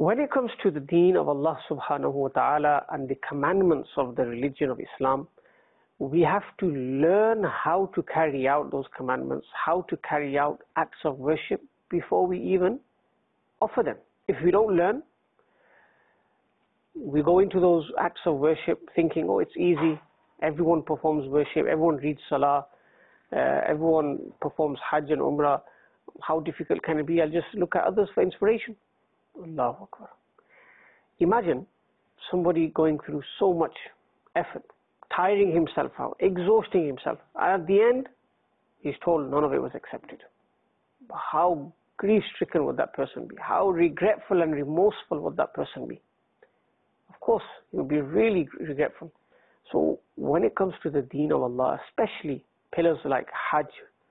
When it comes to the deen of Allah subhanahu wa ta'ala and the commandments of the religion of Islam, we have to learn how to carry out those commandments, how to carry out acts of worship before we even offer them. If we don't learn, we go into those acts of worship thinking, oh, it's easy, everyone performs worship, everyone reads salah, everyone performs hajj and umrah, how difficult can it be? I'll just look at others for inspiration. Allahu Akbar. Imagine somebody going through so much effort, tiring himself out, exhausting himself, and at the end he's told none of it was accepted. How grief-stricken would that person be? How regretful and remorseful would that person be? Of course, he would be really regretful. So when it comes to the deen of Allah, especially pillars like Hajj,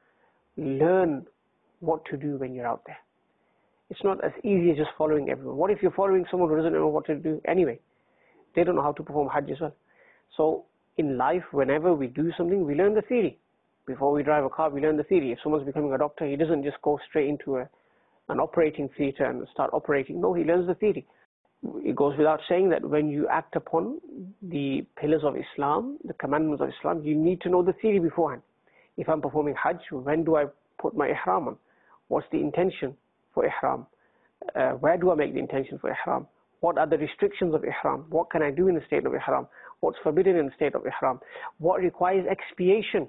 learn what to do when you're out there. It's not as easy as just following everyone. What if you're following someone who doesn't know what to do anyway? They don't know how to perform Hajj as well. So in life, whenever we do something, we learn the theory. Before we drive a car, we learn the theory. If someone's becoming a doctor, he doesn't just go straight into an operating theatre and start operating. No, he learns the theory. It goes without saying that when you act upon the pillars of Islam, the commandments of Islam, you need to know the theory beforehand. If I'm performing Hajj, when do I put my ihram on? What's the intention for ihram? Where do I make the intention for ihram? What are the restrictions of ihram? What can I do in the state of ihram? What's forbidden in the state of ihram? What requires expiation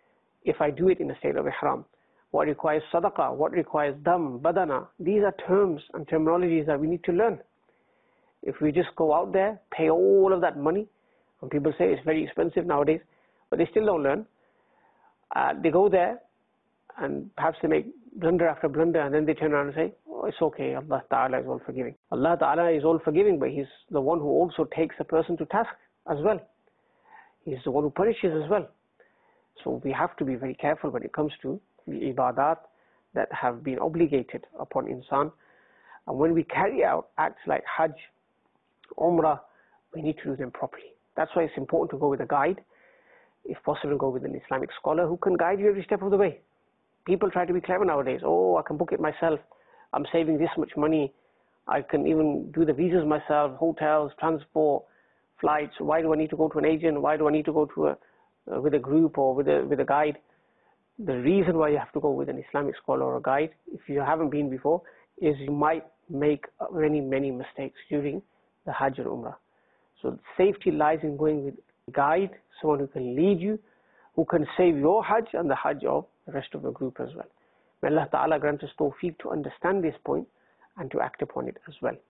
if I do it in the state of ihram? What requires sadaqah? What requires dam, badana? These are terms and terminologies that we need to learn. If we just go out there, pay all of that money, and people say it's very expensive nowadays, but they still don't learn. They go there, and perhaps they make blunder after blunder, and then they turn around and say, oh, it's okay, Allah Ta'ala is all forgiving. Allah Ta'ala is all forgiving, but He's the one who also takes a person to task as well. He's the one who punishes as well. So we have to be very careful when it comes to the ibadat that have been obligated upon insan. And when we carry out acts like Hajj, Umrah, we need to do them properly. That's why it's important to go with a guide. If possible, go with an Islamic scholar who can guide you every step of the way. People try to be clever nowadays. Oh, I can book it myself. I'm saving this much money. I can even do the visas myself, hotels, transport, flights. Why do I need to go to an agent? Why do I need to go to with a group or with a guide? The reason why you have to go with an Islamic scholar or a guide, if you haven't been before, is you might make many mistakes during the Hajj and Umrah. So safety lies in going with a guide, someone who can lead you, who can save your Hajj and the Hajj of the rest of the group as well. May Allah Ta'ala grant us tawfiq to understand this point and to act upon it as well.